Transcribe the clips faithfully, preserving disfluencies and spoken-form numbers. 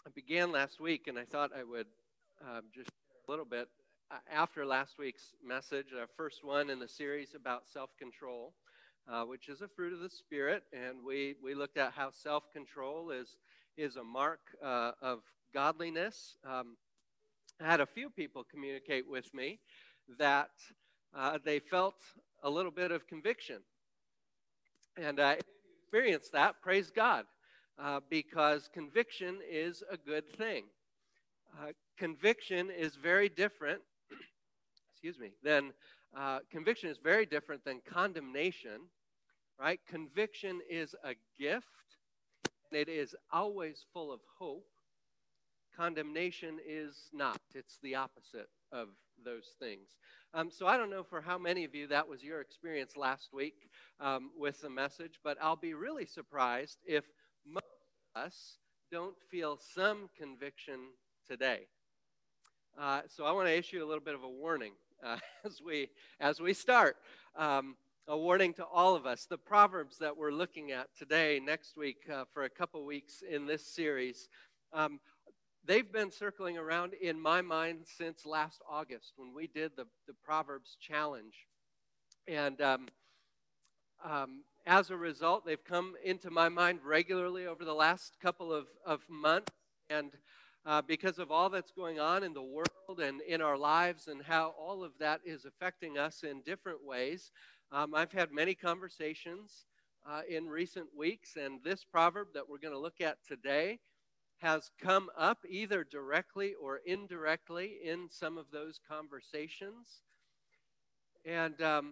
I began last week, and I thought I would um, just share a little bit uh, after last week's message, our first one in the series about self-control, uh, which is a fruit of the Spirit, and we we looked at how self-control is is a mark uh, of godliness. Um, I had a few people communicate with me that uh, they felt a little bit of conviction, and I experienced that. Praise God, uh, because conviction is a good thing. Uh, conviction is very different, excuse me, than uh, conviction is very different than condemnation, right? Conviction is a gift, and it is always full of hope. Condemnation is not. It's the opposite of those things. Um, so I don't know for how many of you that was your experience last week um, with the message, but I'll be really surprised if most of us don't feel some conviction today. Uh, so I want to issue a little bit of a warning uh, as we as we start. Um, a warning to all of us. The proverbs that we're looking at today, next week, uh, for a couple weeks in this series, um, they've been circling around in my mind since last August when we did the the Proverbs challenge, and um, um, as a result, they've come into my mind regularly over the last couple of, of months. And uh, because of all that's going on in the world and in our lives and how all of that is affecting us in different ways, um, I've had many conversations uh, in recent weeks. And this proverb that we're going to look at today has come up either directly or indirectly in some of those conversations. And um,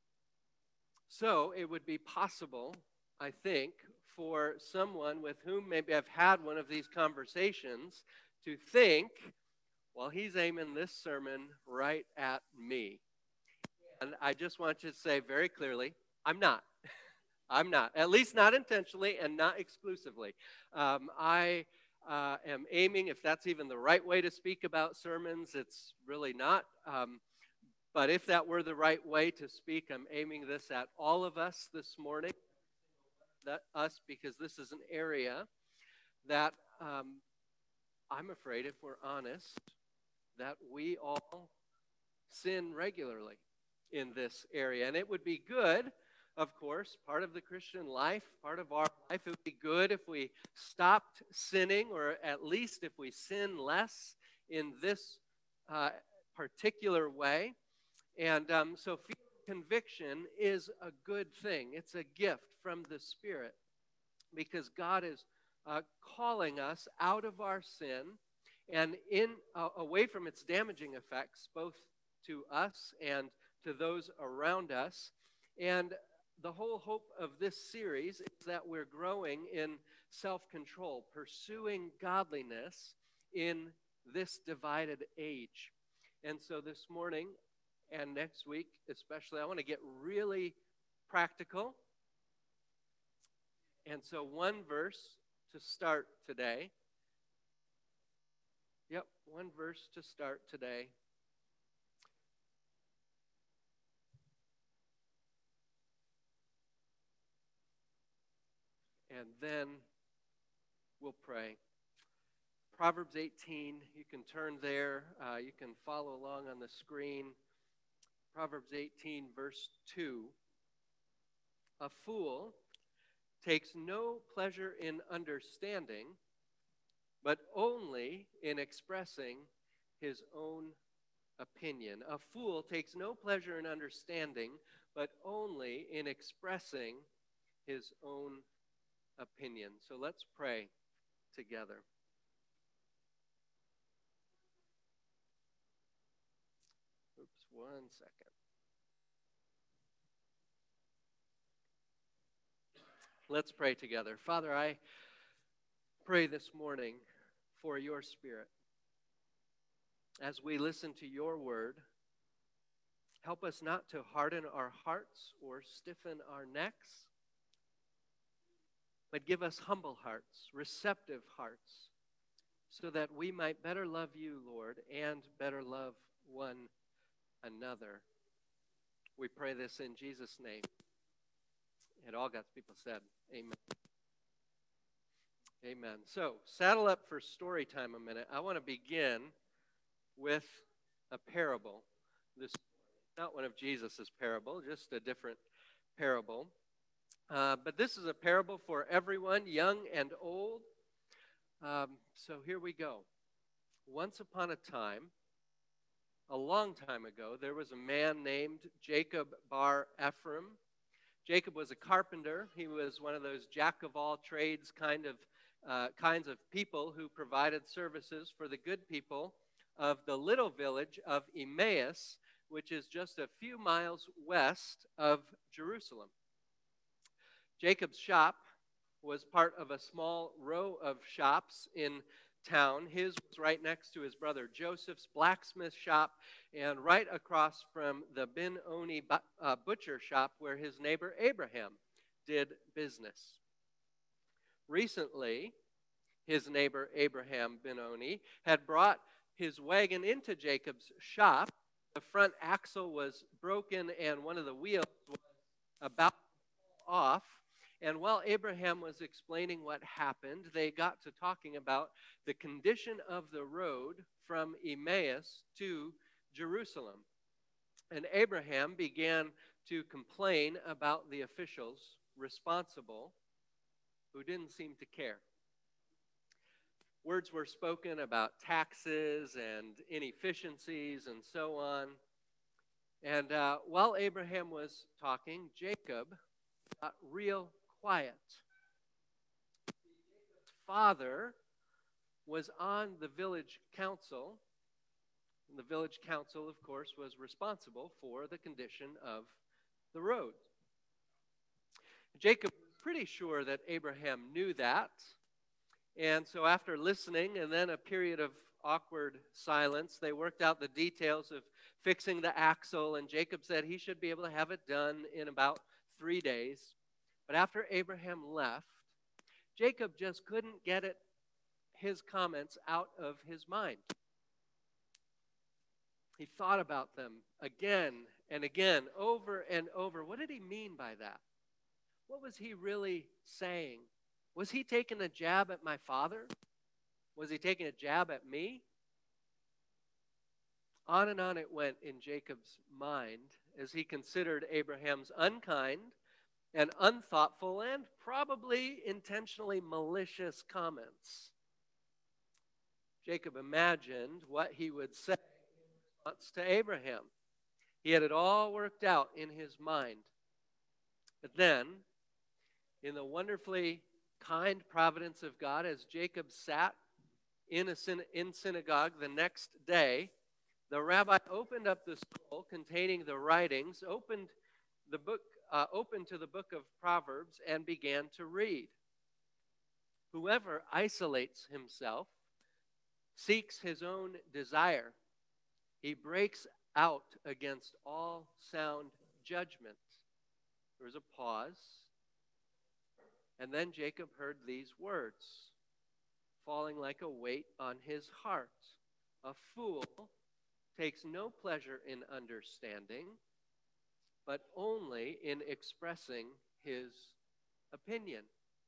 So it would be possible, I think, for someone with whom maybe I've had one of these conversations to think, well, he's aiming this sermon right at me. And I just want you to say very clearly, I'm not. I'm not, at least not intentionally and not exclusively. Um, I uh, am aiming, if that's even the right way to speak about sermons, it's really not. Um, but if that were the right way to speak, I'm aiming this at all of us this morning, that us, because this is an area that um, I'm afraid, if we're honest, that we all sin regularly in this area. And it would be good, of course, part of the Christian life, part of our life, it would be good if we stopped sinning, or at least if we sin less in this uh, particular way. And um, so conviction is a good thing. It's a gift from the Spirit because God is uh, calling us out of our sin and in uh, away from its damaging effects, both to us and to those around us. And the whole hope of this series is that we're growing in self-control, pursuing godliness in this divided age. And so this morning, and next week especially, I want to get really practical. And so one verse to start today. Yep, one verse to start today. And then we'll pray. Proverbs eighteen, you can turn there. Uh, you can follow along on the screen. Proverbs eighteen, verse two. A fool takes no pleasure in understanding, but only in expressing his own opinion. A fool takes no pleasure in understanding, but only in expressing his own opinion. So let's pray together. Oops, one second. Let's pray together. Father, I pray this morning for your Spirit. As we listen to your word, help us not to harden our hearts or stiffen our necks, but give us humble hearts, receptive hearts, so that we might better love you, Lord, and better love one another. We pray this in Jesus' name. And all God's people said, amen. Amen. So, saddle up for story time a minute. I want to begin with a parable. This is not one of Jesus' parable, just a different parable. Uh, but this is a parable for everyone, young and old. Um, so here we go. Once upon a time, a long time ago, there was a man named Jacob bar Ephraim. Jacob was a carpenter. He was one of those jack-of-all-trades kind of uh, kinds of people who provided services for the good people of the little village of Emmaus, which is just a few miles west of Jerusalem. Jacob's shop was part of a small row of shops in town. His was right next to his brother Joseph's blacksmith shop and right across from the Ben-Oni uh, butcher shop where his neighbor Abraham did business. Recently, his neighbor Abraham Ben-Oni had brought his wagon into Jacob's shop. The front axle was broken and one of the wheels was about to fall off. And while Abraham was explaining what happened, they got to talking about the condition of the road from Emmaus to Jerusalem. And Abraham began to complain about the officials responsible who didn't seem to care. Words were spoken about taxes and inefficiencies and so on. And uh, while Abraham was talking, Jacob got real quiet. Jacob's father was on the village council. And the village council, of course, was responsible for the condition of the road. Jacob was pretty sure that Abraham knew that. And so after listening and then a period of awkward silence, they worked out the details of fixing the axle, and Jacob said he should be able to have it done in about three days. But after Abraham left, Jacob just couldn't get it, his comments out of his mind. He thought about them again and again, over and over. What did he mean by that? What was he really saying? Was he taking a jab at my father? Was he taking a jab at me? On and on it went in Jacob's mind as he considered Abraham's unkind and unthoughtful and probably intentionally malicious comments. Jacob imagined what he would say in response to Abraham. He had it all worked out in his mind. But then, in the wonderfully kind providence of God, as Jacob sat in a syn- in synagogue the next day, the rabbi opened up the scroll containing the writings, opened the book, uh, opened to the book of Proverbs, and began to read. Whoever isolates himself seeks his own desire. He breaks out against all sound judgment. There was a pause. And then Jacob heard these words, falling like a weight on his heart. A fool takes no pleasure in understanding, but only in expressing his opinion.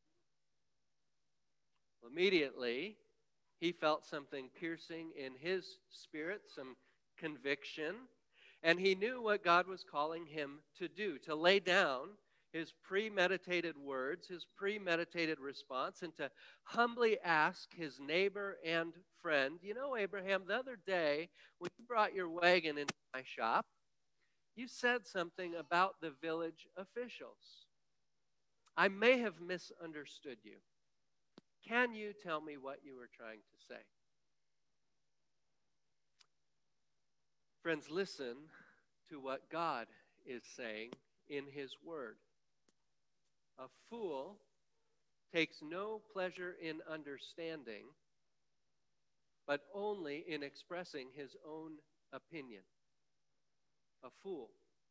Immediately, he felt something piercing in his spirit, some conviction, and he knew what God was calling him to do, to lay down his premeditated words, his premeditated response, and to humbly ask his neighbor and friend, you know, Abraham, the other day when you brought your wagon into my shop, you said something about the village officials. I may have misunderstood you. Can you tell me what you were trying to say? Friends, listen to what God is saying in his word. A fool takes no pleasure in understanding, but only in expressing his own opinion. A fool.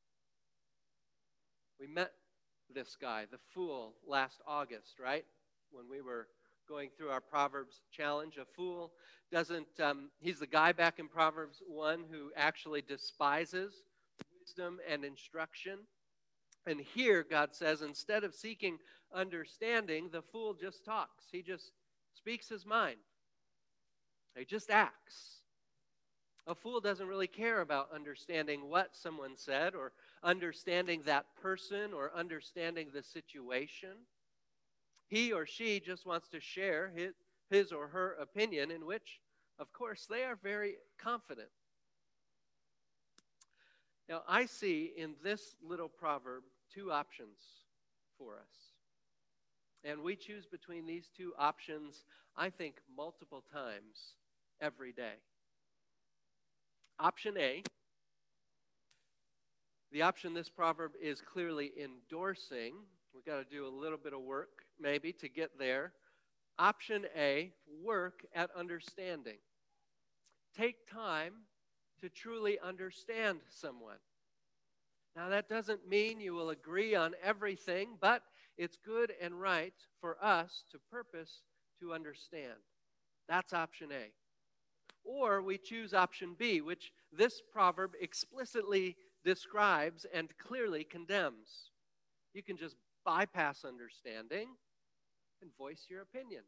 We met this guy, the fool, last August, right? When we were going through our Proverbs challenge. A fool doesn't, um, he's the guy back in Proverbs one who actually despises wisdom and instruction. And here God says, instead of seeking understanding, the fool just talks. He just speaks his mind. He just acts. A fool doesn't really care about understanding what someone said or understanding that person or understanding the situation. He or she just wants to share his, his or her opinion, in which, of course, they are very confident. Now, I see in this little proverb two options for us. And we choose between these two options, I think, multiple times every day. Option A, the option this proverb is clearly endorsing. We've got to do a little bit of work, maybe, to get there. Option A, work at understanding. Take time to truly understand someone. Now, that doesn't mean you will agree on everything, but it's good and right for us to purpose to understand. That's option A. Or we choose option B, which this proverb explicitly describes and clearly condemns. You can just bypass understanding and voice your opinion.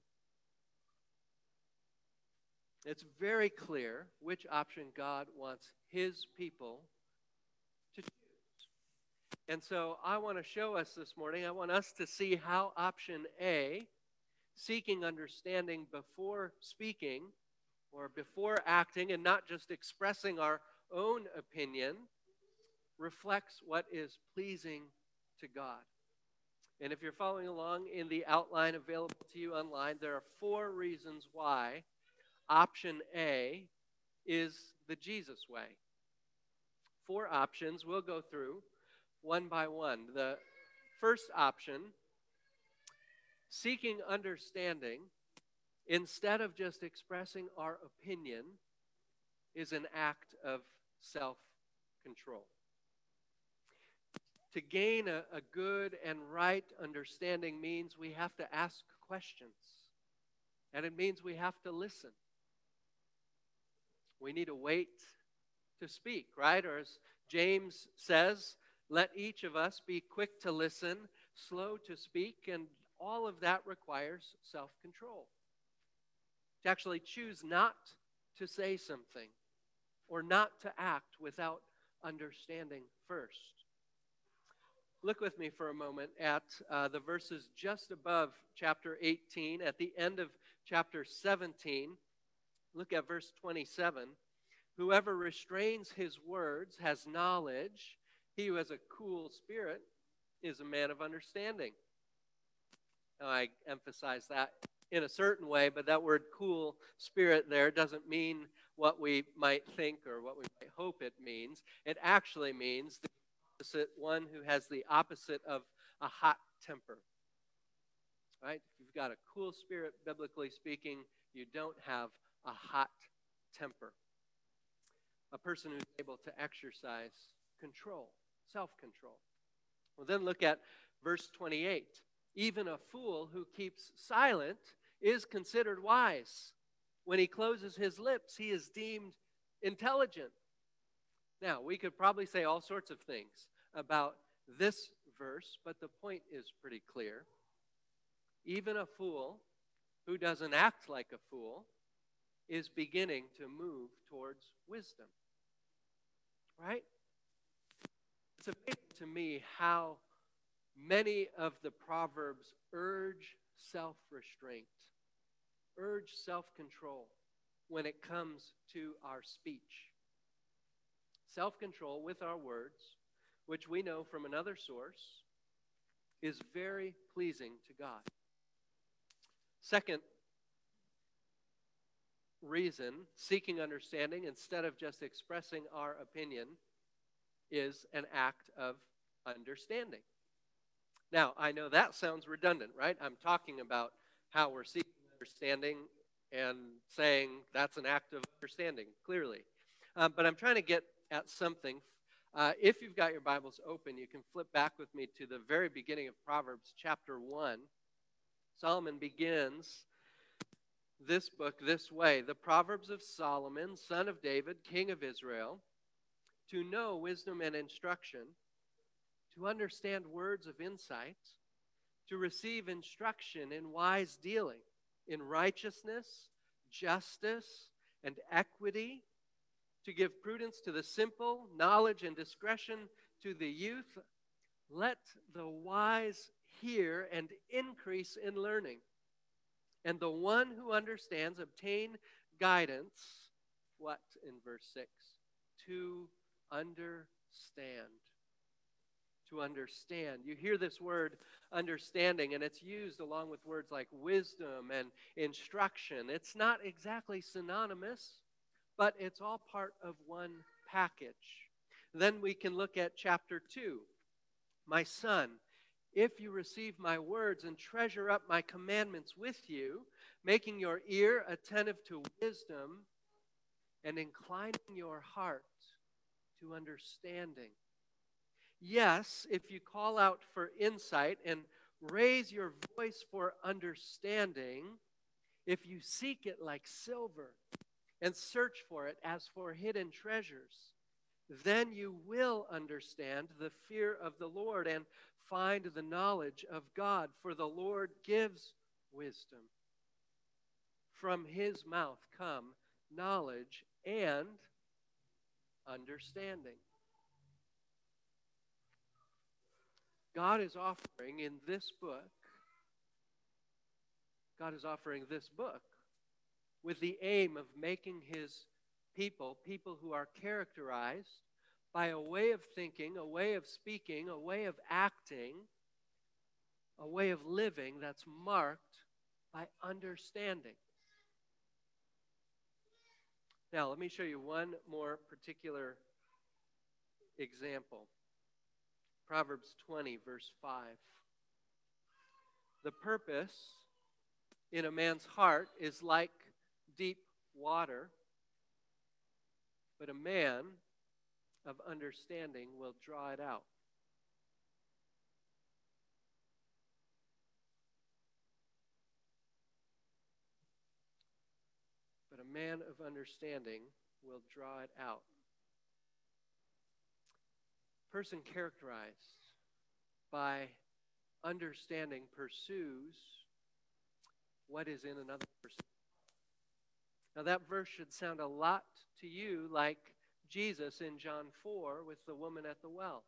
It's very clear which option God wants his people to choose. And so I want to show us this morning, I want us to see how option A, seeking understanding before speaking or before acting and not just expressing our own opinion, reflects what is pleasing to God. And if you're following along in the outline available to you online, there are four reasons why option A is the Jesus way. Four options we'll go through one by one. The first option, seeking understanding instead of just expressing our opinion, is an act of self-control. To gain a, a good and right understanding means we have to ask questions. And it means we have to listen. We need to wait to speak, right? Or as James says, let each of us be quick to listen, slow to speak, and all of that requires self-control. To actually choose not to say something or not to act without understanding first. Look with me for a moment at uh, the verses just above chapter eighteen, at the end of chapter seventeen. Look at verse twenty-seven. Whoever restrains his words has knowledge. He who has a cool spirit is a man of understanding. Now, I emphasize that in a certain way, but that word cool spirit there doesn't mean what we might think or what we might hope it means. It actually means the opposite, one who has the opposite of a hot temper. Right? If you've got a cool spirit, biblically speaking, you don't have a hot temper. A person who's able to exercise control, self-control. Well, then look at verse twenty-eight. Even a fool who keeps silent is considered wise. When he closes his lips, he is deemed intelligent. Now, we could probably say all sorts of things about this verse, but the point is pretty clear. Even a fool who doesn't act like a fool is beginning to move towards wisdom. Right? It's amazing to me how many of the Proverbs urge self-restraint, urge self-control when it comes to our speech. Self-control with our words, which we know from another source, is very pleasing to God. Second reason, seeking understanding instead of just expressing our opinion, is an act of understanding. Now, I know that sounds redundant, right? I'm talking about how we're seeking understanding and saying that's an act of understanding, clearly. Um, but I'm trying to get at something. Uh, if you've got your Bibles open, you can flip back with me to the very beginning of Proverbs chapter one. Solomon begins this book this way: the Proverbs of Solomon, son of David, king of Israel, to know wisdom and instruction, to understand words of insight, to receive instruction in wise dealing. in righteousness, justice, and equity, to give prudence to the simple, knowledge and discretion to the youth. Let the wise hear and increase in learning, and the one who understands obtain guidance. What in verse six? To understand. To understand. You hear this word understanding, and it's used along with words like wisdom and instruction. It's not exactly synonymous, but it's all part of one package. Then we can look at chapter two. My son, if you receive my words and treasure up my commandments with you, making your ear attentive to wisdom and inclining your heart to understanding. Yes, if you call out for insight and raise your voice for understanding, if you seek it like silver and search for it as for hidden treasures, then you will understand the fear of the Lord and find the knowledge of God, for the Lord gives wisdom. From his mouth come knowledge and understanding. God is offering in this book, God is offering this book with the aim of making his people, people who are characterized by a way of thinking, a way of speaking, a way of acting, a way of living that's marked by understanding. Now, let me show you one more particular example. Proverbs twenty, verse five. The purpose in a man's heart is like deep water, but a man of understanding will draw it out. But a man of understanding will draw it out. Person characterized by understanding pursues what is in another person. Now that verse should sound a lot to you like Jesus in John four with the woman at the well.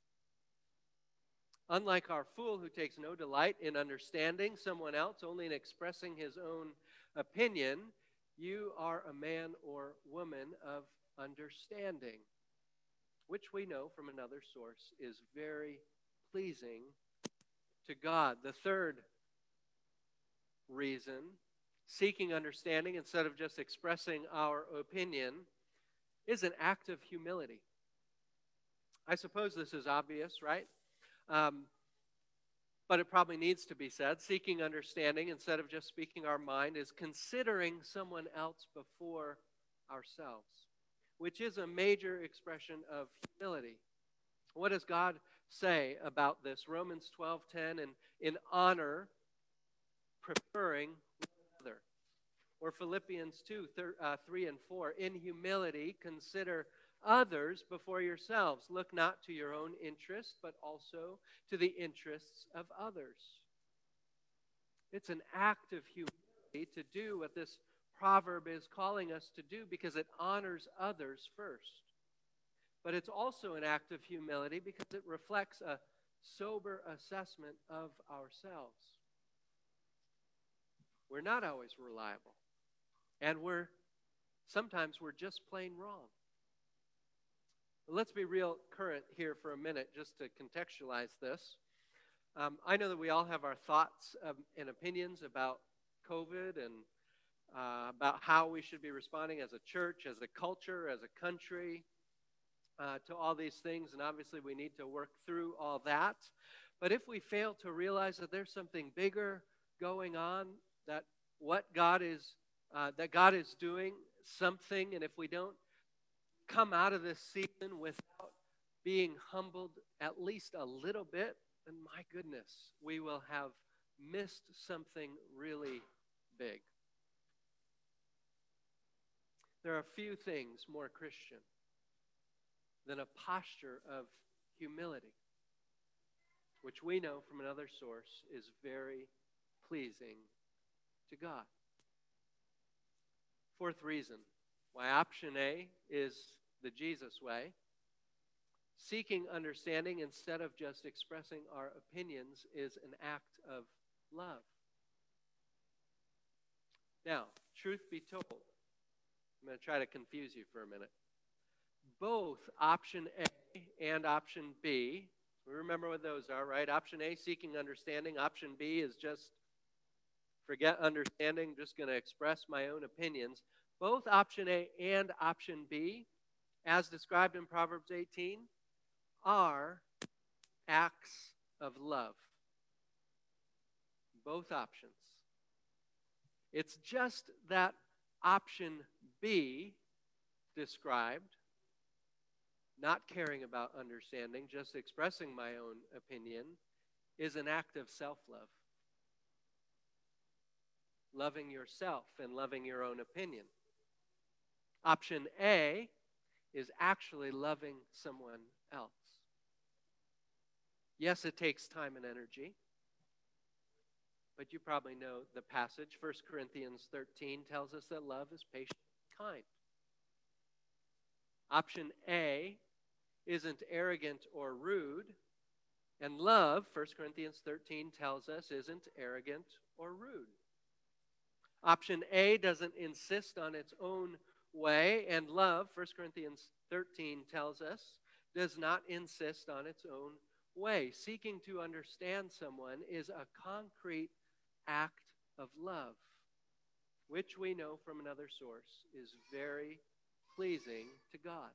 Unlike our fool who takes no delight in understanding someone else, only in expressing his own opinion, you are a man or woman of understanding, which we know from another source is very pleasing to God. The third reason, seeking understanding instead of just expressing our opinion, is an act of humility. I suppose this is obvious, right? Um, but it probably needs to be said. Seeking understanding instead of just speaking our mind is considering someone else before ourselves, which is a major expression of humility. What does God say about this? Romans twelve ten, and in honor, preferring one another. Or Philippians two, three and four, in humility, consider others before yourselves. Look not to your own interest, but also to the interests of others. It's an act of humility to do what this proverb is calling us to do because it honors others first. But it's also an act of humility because it reflects a sober assessment of ourselves. We're not always reliable. And we're sometimes we're just plain wrong. Let's be real current here for a minute just to contextualize this. Um, I know that we all have our thoughts um, and opinions about COVID and uh, about how we should be responding as a church, as a culture, as a country uh, to all these things. And obviously we need to work through all that. But if we fail to realize that there's something bigger going on, that what God is, uh, that God is doing something, and if we don't come out of this season without being humbled at least a little bit, then my goodness, we will have missed something really big. There are few things more Christian than a posture of humility, which we know from another source is very pleasing to God. Fourth reason why option A is the Jesus way. Seeking understanding instead of just expressing our opinions is an act of love. Now, truth be told, I'm going to try to confuse you for a minute. Both option A and option B, we remember what those are, right? Option A, seeking understanding. Option B is just forget understanding, just going to express my own opinions. Both option A and option B, as described in Proverbs eighteen, are acts of love. Both options. It's just that option B described, not caring about understanding, just expressing my own opinion, is an act of self-love. Loving yourself and loving your own opinion. Option A is actually loving someone else. Yes, it takes time and energy, but you probably know the passage. First Corinthians thirteen tells us that love is patient and kind. Option A isn't arrogant or rude, and love, First Corinthians thirteen tells us, isn't arrogant or rude. Option A doesn't insist on its own way, and love, First Corinthians thirteen tells us, does not insist on its own way. Seeking to understand someone is a concrete act of love, which we know from another source is very pleasing to God.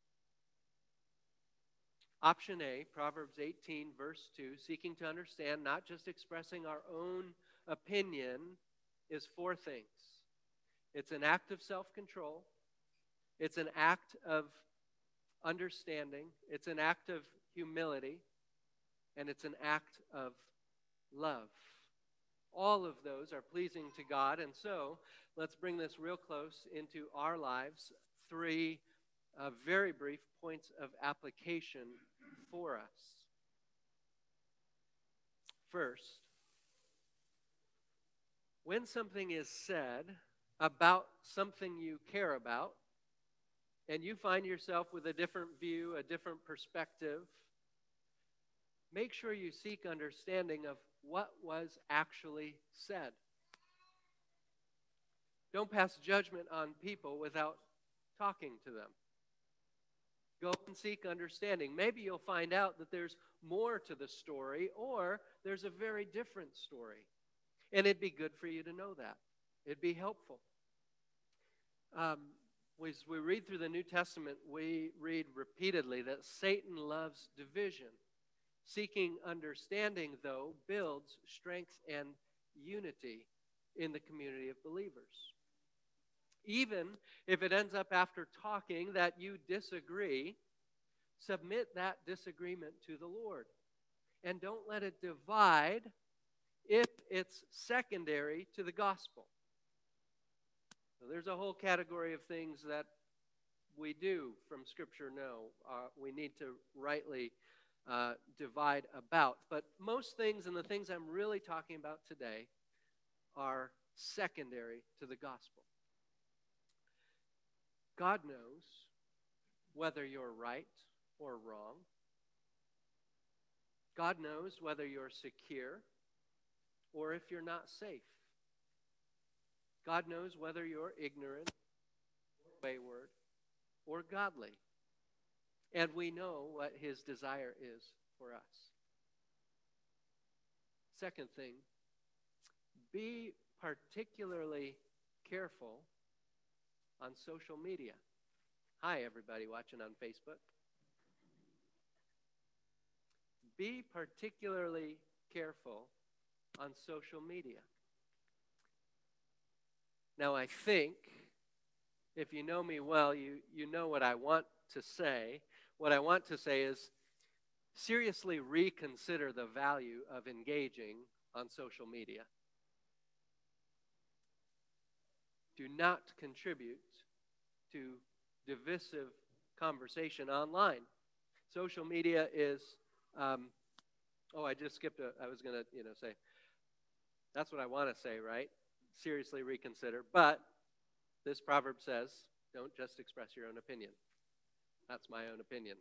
Option A, Proverbs eighteen, verse two, seeking to understand, not just expressing our own opinion, is four things. It's an act of self-control. It's an act of understanding. It's an act of humility. And it's an act of love. All of those are pleasing to God. And so, let's bring this real close into our lives. Three uh, very brief points of application for us. First, when something is said about something you care about, and you find yourself with a different view, a different perspective, make sure you seek understanding of what was actually said. Don't pass judgment on people without talking to them. Go and seek understanding. Maybe you'll find out that there's more to the story, or there's a very different story. And it'd be good for you to know that. It'd be helpful. Um, as we read through the New Testament, we read repeatedly that Satan loves division. Seeking understanding, though, builds strength and unity in the community of believers. Even if it ends up after talking that you disagree, submit that disagreement to the Lord. And don't let it divide if it's secondary to the gospel. So there's a whole category of things that we do from Scripture know uh, we need to rightly uh, divide about. But most things, and the things I'm really talking about today, are secondary to the gospel. God knows whether you're right or wrong. God knows whether you're secure or if you're not safe. God knows whether you're ignorant, or wayward, or godly. And we know what his desire is for us. Second thing, be particularly careful on social media. Hi, everybody watching on Facebook. Be particularly careful on social media. Now, I think, if you know me well, you, you know what I want to say. What I want to say is, seriously reconsider the value of engaging on social media. Do not contribute to divisive conversation online. Social media is, um, oh, I just skipped a, I was going to, you know, say, that's what I want to say, right? Seriously reconsider. But This proverb says, don't just express your own opinion. That's my own opinion.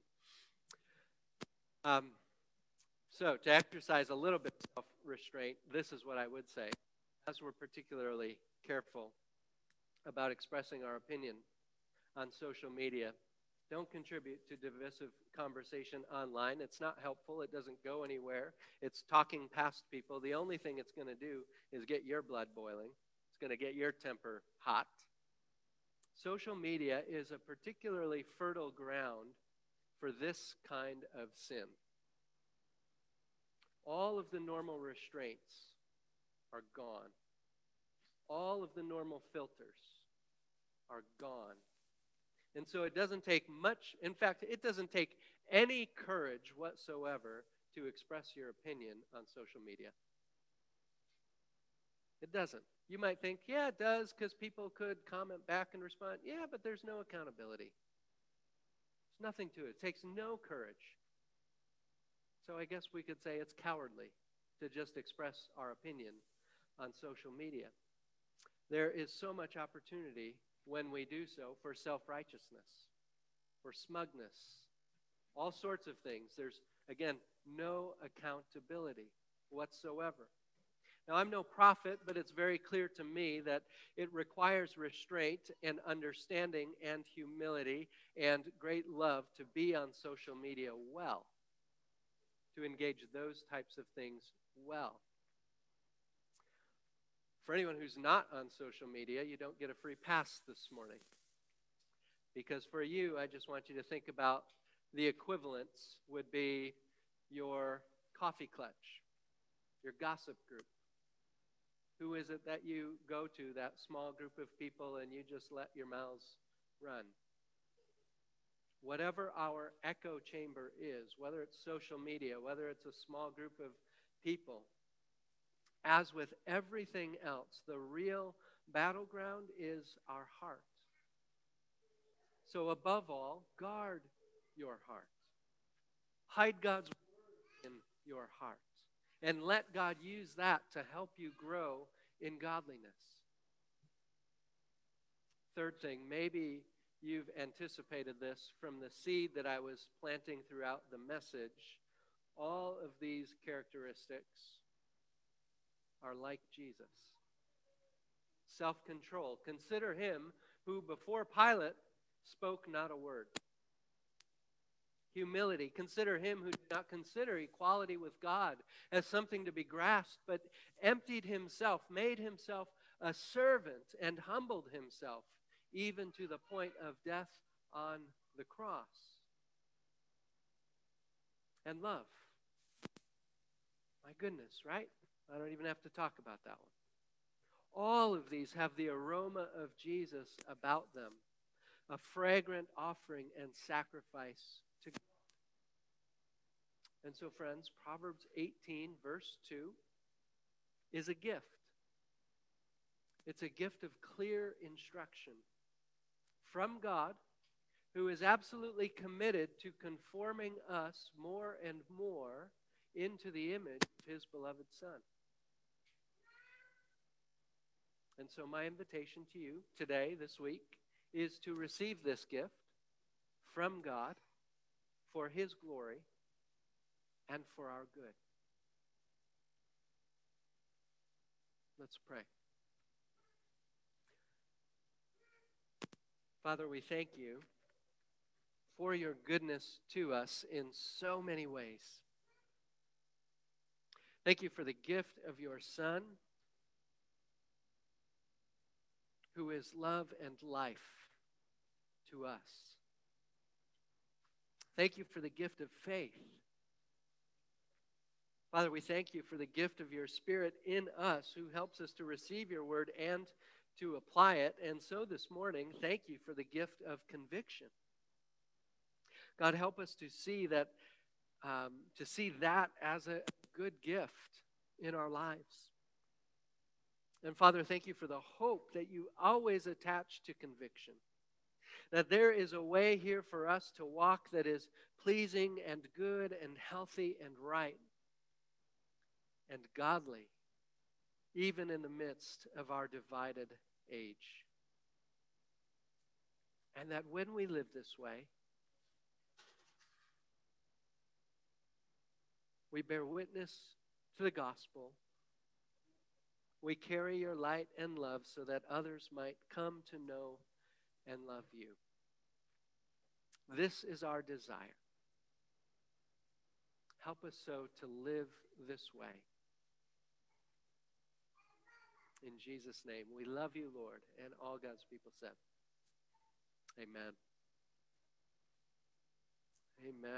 Um, so to exercise a little bit of self-restraint, this is what I would say. As we're particularly careful about expressing our opinion on social media, don't contribute to divisive conversation online. It's not helpful. It doesn't go anywhere. It's talking past people. The only thing it's going to do is get your blood boiling. It's going to get your temper hot. Social media is a particularly fertile ground for this kind of sin. All of the normal restraints are gone. All of the normal filters are gone. And so it doesn't take much, in fact, it doesn't take any courage whatsoever to express your opinion on social media. It doesn't. You might think, yeah, it does, because people could comment back and respond. Yeah, but there's no accountability. There's nothing to it. It takes no courage. So I guess we could say it's cowardly to just express our opinion on social media. There is so much opportunity when we do so for self-righteousness, for smugness, all sorts of things. There's, again, no accountability whatsoever. Now, I'm no prophet, but it's very clear to me that it requires restraint and understanding and humility and great love to be on social media well, to engage those types of things well. For anyone who's not on social media, you don't get a free pass this morning. Because for you, I just want you to think about the equivalents would be your coffee clutch, your gossip group. Who is it that you go to, that small group of people, and you just let your mouths run? Whatever our echo chamber is, whether it's social media, whether it's a small group of people, as with everything else, the real battleground is our heart. So above all, guard your heart. Hide God's word in your heart. And let God use that to help you grow in godliness. Third thing, maybe you've anticipated this from the seed that I was planting throughout the message. All of these characteristics are like Jesus. Self-control. Consider him who before Pilate spoke not a word. Humility. Consider him who did not consider equality with God as something to be grasped, but emptied himself, made himself a servant, and humbled himself even to the point of death on the cross. And love. My goodness, right? I don't even have to talk about that one. All of these have the aroma of Jesus about them, a fragrant offering and sacrifice to God. And so, friends, Proverbs eighteen, verse two, is a gift. It's a gift of clear instruction from God, who is absolutely committed to conforming us more and more into the image of his beloved Son. And so my invitation to you today, this week, is to receive this gift from God for his glory and for our good. Let's pray. Father, we thank you for your goodness to us in so many ways. Thank you for the gift of your Son, who is love and life to us. Thank you for the gift of faith. Father, we thank you for the gift of your Spirit in us, who helps us to receive your word and to apply it. And so this morning, thank you for the gift of conviction. God, help us to see that, um, to see that as a good gift in our lives. And Father, thank you for the hope that you always attach to conviction. That there is a way here for us to walk that is pleasing and good and healthy and right and godly, even in the midst of our divided age. And that when we live this way, we bear witness to the gospel. We carry your light and love so that others might come to know and love you. This is our desire. Help us so to live this way. In Jesus' name, we love you, Lord, and all God's people said, amen. Amen.